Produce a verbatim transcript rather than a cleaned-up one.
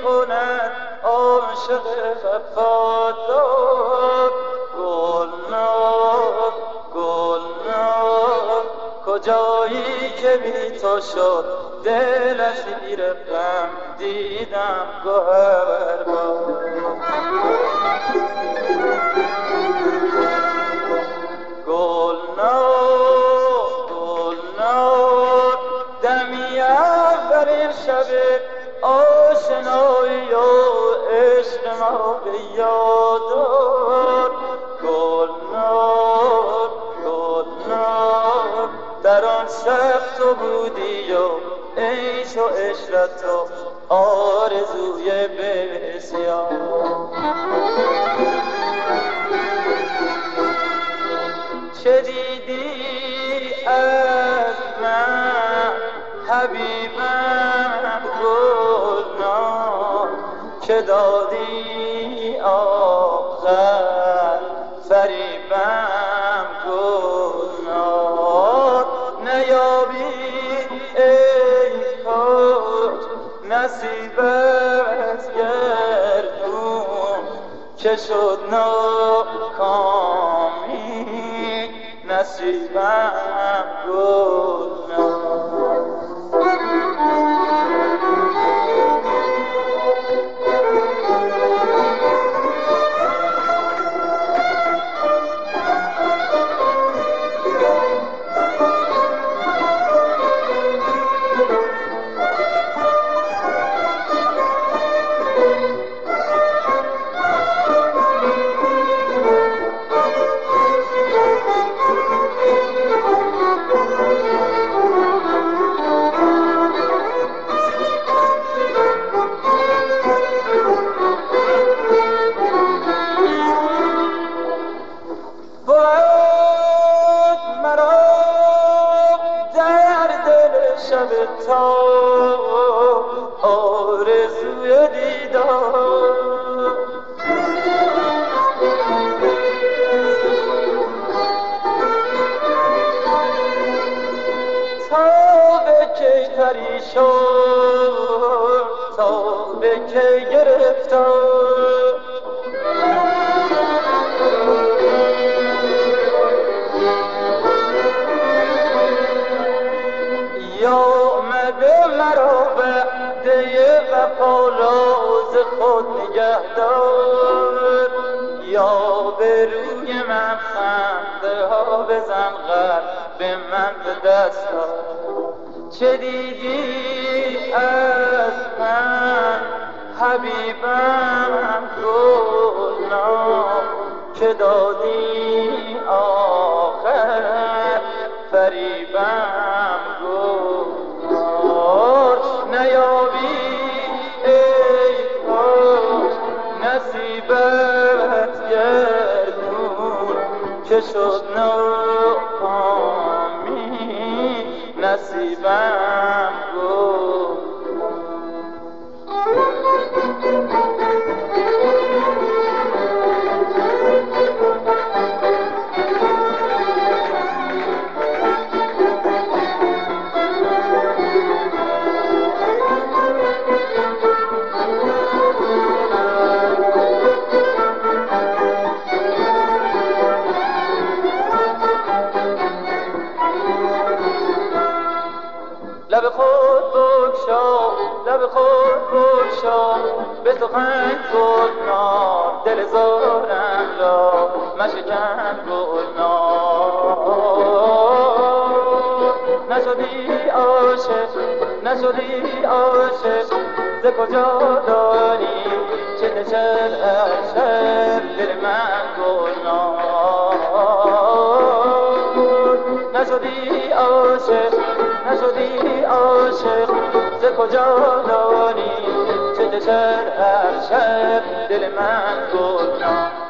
کند عاشق وفادار. گلنار گلنار کجایی که بی تو شد دل اسیر غم دیدم گوهربار. گلنار گلنار دمی اولین شب آشنایی و عشق ما به یاد آر. گلنار گلنار در آن شب تو بودی و عیش و عشرت و آرزوی بسیار. چه دیدی از من حبیبم گلنار که دادی آخر فریبم گلنار. نیابی ای کاج نصیب از گردون که شد ناکامی نصیبم گلنار. شب تا آرزوی دیدار. تا به کی پریشان تا به کی گرفتار. یا آمده مرا وعده وفا راز خود نگه دار. یا به روی من خنده ها بزن قلب من به دست دار. چه دیدی از من حبیبم گلنار که دادی آخر فریبم گلنار. نیابی ای کاش نصیبت گردون که شد ناکامی نصیبم گلنار. لب خود بگشا لب خود بگشا به سخن گلنار دل زارم را مشکن گلنار. نشدی عاشق نشدی عاشق ز کجا داری چه نشد از شب دل من گلنار. نشدی عاشق نشدی عاشق ز کجا داری چه دشر هر شب دل من گلنار.